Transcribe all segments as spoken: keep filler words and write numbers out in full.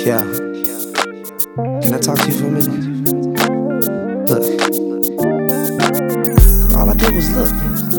Yeah. Can I talk to you for a minute? Look. All I did was look.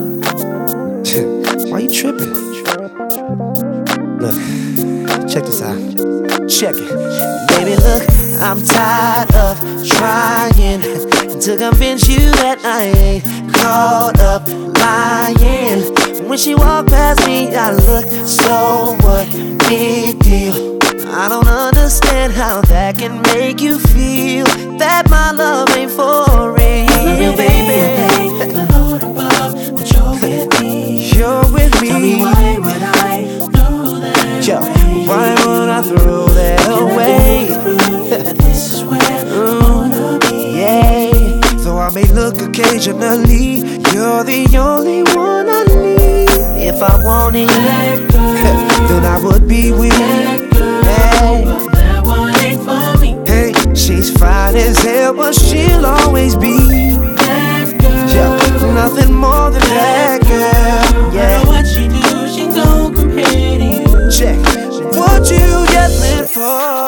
Why you tripping? Look. Check this out. Check it. Baby, look, I'm tired of trying to convince you that I ain't caught up lying. When she walked past me, I look, so what? Big deal. I don't understand how that can make you feel that my love ain't for real, baby. The Lord above, that you're with me. You're with me. Tell me why would I throw that Yo, away? why would I throw that Can away? I prove that this is where I wanna be? Yeah. Though I may look occasionally, you're the only one I need. If I wanted, then I would be with you. Hey, But that one ain't for me. hey, she's fine as hell, but she'll always be That girl, yeah, nothing more than that girl. no matter Yeah, what she do, she don't compare to you. check what you yelling for.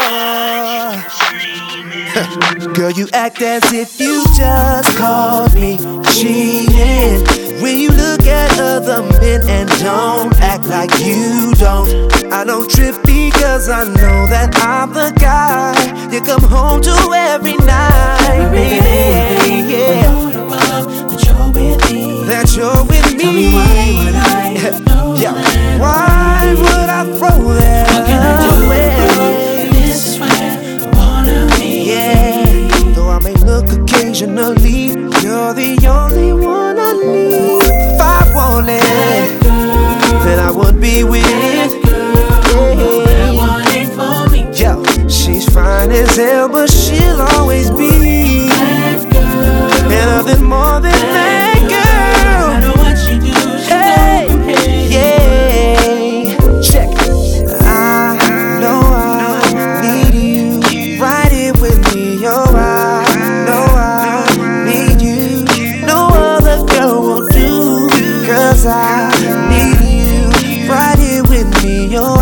Girl, you act as if you just caught me cheating. When you look at other men and don't act like you don't. I don't trip because I know that I'm the guy you come home to every night, baby. Yeah, Lord above, that you're with me. that you're with me. Tell me why would I throw Yeah, that why away? would I throw that What can I do? away? This is where I wanna be. Yeah, though I may look occasionally, you're the only one I need. If I wanted, then I would be with you. That one ain't for me. Yo, she's fine as hell, but she'll always be That girl, and nothing more than that no girl. matter what she do, she Hey, don't compare. yeah, check. I know I need you right here with me. Yo, I know I need you. No other girl will do, 'cause I need you right here with me. Yo, I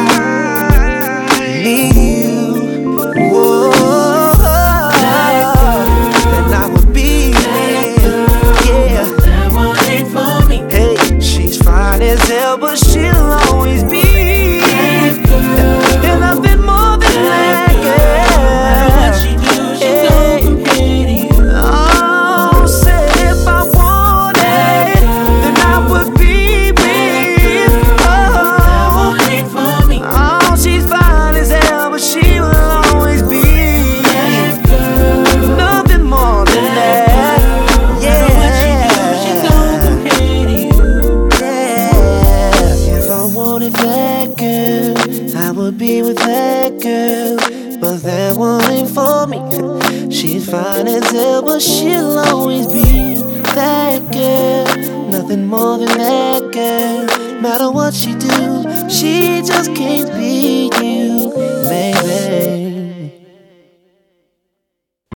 need you. Whoa, and I would be there. Yeah. That one ain't for me. Hey, she's fine as hell, but she'll always be and nothing more than that No matter what girl. she do, she Hey. don't compare to you. Oh, say if I wanted, then I would be with. That Oh, one ain't for me. oh, she's fine as hell, but she will always be nothing more than that. No matter what she do, she don't Yeah. compare to you. Yeah, if I wanted that girl, I would be with that girl. But that one ain't for me. She's fine as hell, but she'll always be that girl. Nothing more than that girl. Matter what she do, she just can't be you, baby.